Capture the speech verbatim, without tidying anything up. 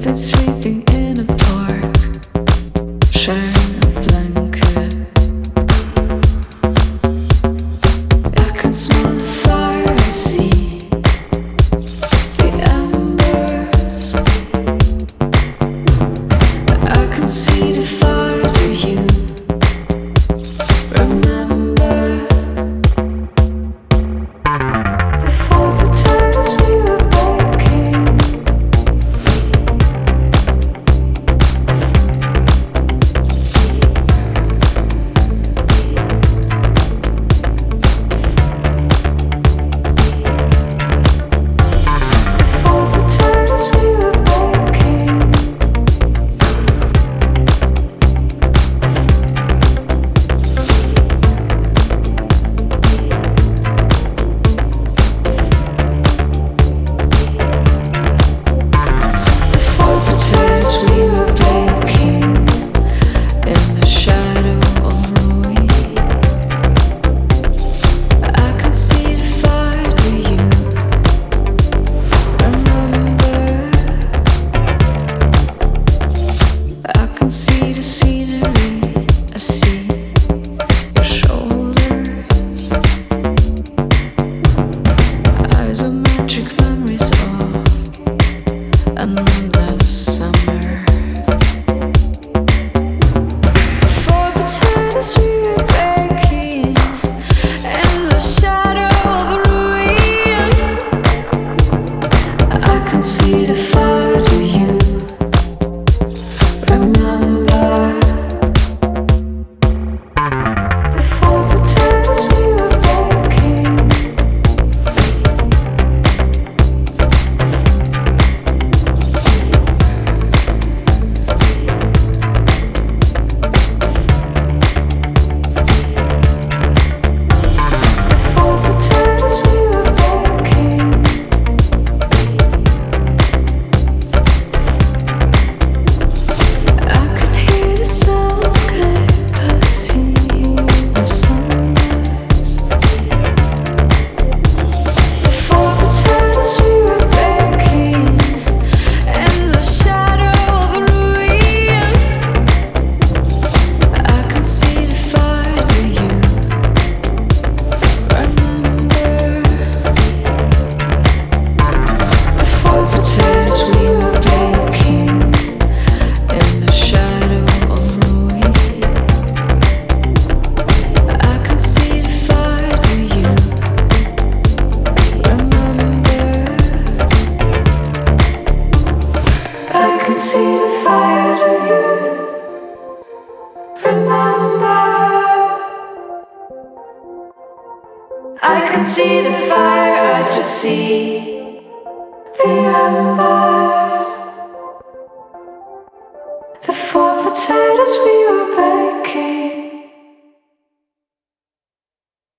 Sleeping in a park, sharing a blanket. I can smell the fire, I see the embers. I can see the fire, do you remember? The four potatoes we were baking. See the scenery, I see your shoulders. Eyes of magic memories of an endless summer. Four potatoes we were baking in the shadow of a ruin. I can see the fire, do you remember? The four potatoes we were baking. The four potatoes we were baking. I can hear the soundscape, I see no sunrise. The four potatoes we were baking in the shadow of a ruin. I can see the fire, do you remember? The four potatoes we were baking in the shadow of ruin. I can see the fire, do you remember? I can see the fire, do you remember? I can see the fire, I just see the embers. The four potatoes we were baking.